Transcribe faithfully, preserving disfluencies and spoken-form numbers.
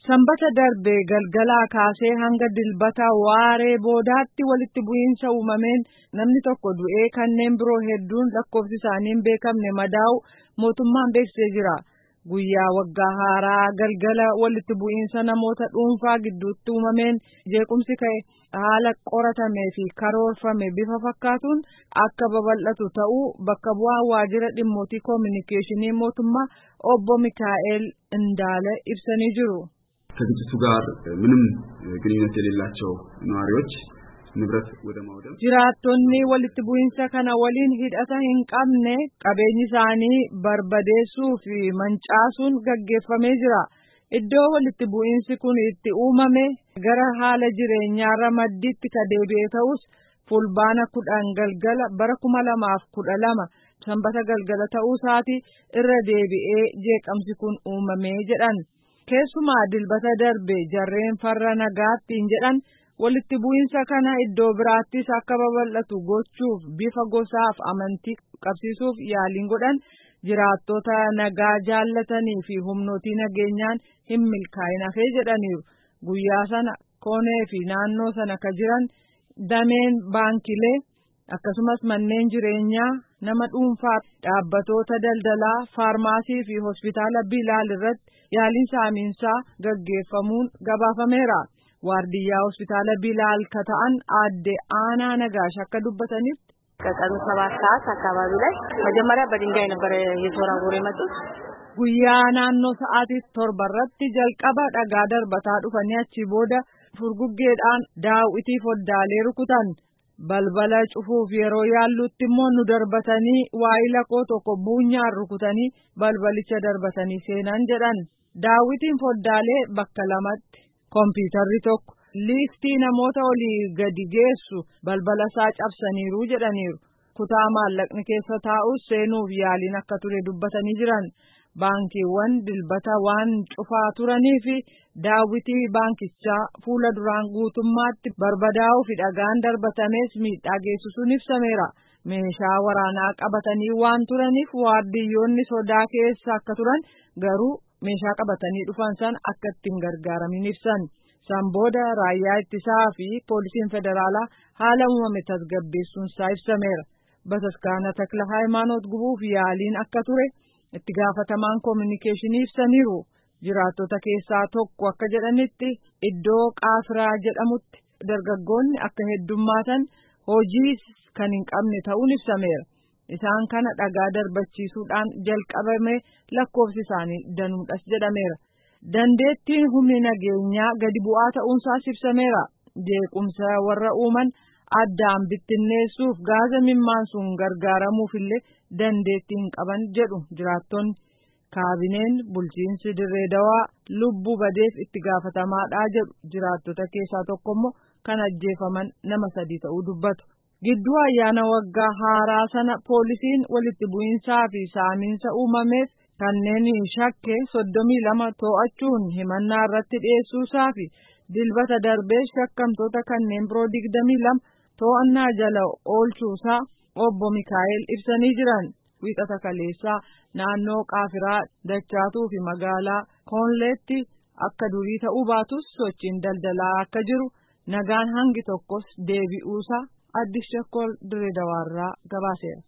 Sanbata darbe galgalaa kaasee hanga dilbata waaree boodaatti walitti bu'iinsa uumameen namni tokko du'ee kanneen biroo hedduun lakkoofsi isaanii hin beekamne madaa'u mootummaan beeksisee jira. Guyyaa waggaa haaraa galgala walitti bu'iinsa namoota dhuunfaa gidduutti uumameen jeequmsi ka'e haala qoratamee fi karoorfame bifa fakkaatuun akka babal'atu ta'uu bakka bu'aa waajjira dhimmootii koominikeeshinii mootummaa obbo Mikaa'el Indaale ibsanii jiru. ከግጭቱ ጋር ምንም ግንኙነት የሌላቸው ነዋሪዎች ንብረት ወደ ማውደም jiraattonni walitti bu'iinsa kana waliin hidhata hin qabne qabeenyi isaanii barbadeessuu fi mancaasuun gaggeeffamee jira. Iddoo walitti bu'iinsi kun itti uumame gara haala jireenyaarra maddiitti ka deebi'e ta'us fulbaana kudhan galgala bara kuma lamaaf kudha lama sanbata galgala ta'uu isaati irra deebi'ee jeeqamsi kun uumamee jedhan. Keessumaa dilbata darbe jarreen farra nagaattiin jedhan walitti bu'iinsa kana iddoo biraattis akka babal'atu gochuuf bifa gosaaf amantii qabsiisuuf yaaliin godhan jiraattota nagaa jaallatanii fi humnootii nageenyaan hin milkaa'in hafee jedhaniiru. Guyyaa sana koonee fi naannoo sana ka jiran dameen baankilee akkasumas manneen jireenyaa nama dhuunfaa dhaabbatoota daldalaa faarmaasii fi hospitaala Bilaal irratti yaaliin saamiinsaa gaggeeffamuun gabaafameera. Waardiyyaa hospitaala Bilaal ka ta'an aadde Aanaa Nagaash akka dubbataniif ከቀኑ ሰባት ሰዓት አካባቢ ላይ መጀመሪያ በድንጋይ ነበር የተወራወሩ የመጡት guyyaa naannoo sa'aatii torba irratti jalqaba dhagaa darbataa dhufanii achi booda furguggeedhaan daawwitii foddaalee rukutan. Balbala cufuuf yeroo yaallutti immoo nu darbatanii waayila koo tokko buunyaan rukutanii balbalicha darbatanii seenan jedhan. Daawwitiin foddaalee bakka lamatti kompiitarri tokko liistii namoota olii gadi geessu balbala isaa cabsaniiru jedhaniiru. Kutaa maallaqni keessa taa'us seenuuf yaaliin akka ture dubbatanii jiran. Baankiiwwan dilbata waan cufaa turanii fi daawwitii baankichaa fuula duraan guutummaatti barbadaa'uu fi dhagaan darbatamees miidhaa geessisuun ibsameera. Meeshaa waraanaa qabatanii waan turaniif waardiyyoonni sodaa keessa akka turan garuu meeshaa qabatanii dhufan san akka ittiin gargaaramin ibsan. San booda raayyaa ittisaa fi poolisiin federaalaa haala uumame tasgabbeessuun isaa ibsameera. Bataskaana Takla Hayimaanoot gubuuf yaaliin akka ture itti gaafatamaan koominikeeshinii ibsaniiru. Jiraattota keessaa tokko akka jedhanitti iddoo Qaafiraa jedhamutti dargaggoonni akka heddummaatan hojii kan hin qabne ta'uun ibsameera. Isaan kana dhagaa darbachiisuudhaan jalqabame lakkoofsi isaanii danuudhas jedhameera. Dandeettiin humni nageenyaa gadi bu'aa ta'uunsaas ibsameera. Jeequmsa warra uuman addaan bittinneessuuf gaaza mimmaansuun gargaaramuuf illee dandeettii hin qaban jedhu jiraattonni. Kaabineen bulchiinsi Dirree Dawaa lubbuu badeef itti gaafatamaadha jedhu jiraattota keessaa tokko immoo kan ajjeefaman nama sadii ta'uu dubbatu. Gidduu ayyaana waggaa haaraa sana poolisiin walitti bu'iinsaa fi saamiinsa uumameef kanneen shakke soddomii lama to'achuun himannaa irratti dhiyeessuusaa fi dilbata darbee shakkamtoota kanneen biroo digdamii lama to'annaa jala oolchuusaa obbo Mikaa'el ibsanii jiran. Wiixata kaleessaa naannoo Qaafiraa Dachaatuu fi magaalaa Koonleetti akka durii ta'uu baatus sochiin daldalaa akka jiru nagaan hangi tokkos deebi'uusaa Addis Shakkol Dirree Dawaarraa gabaaseera.